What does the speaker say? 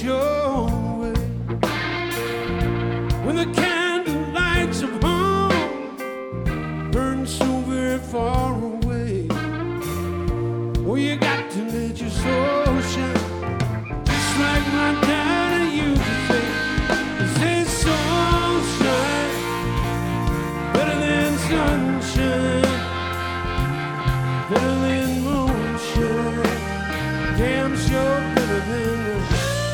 your way. When the candle lights of home burn so very far away, oh, you got to let your soul shine, just like my daddy used to say. He says soul shine better than sunshine.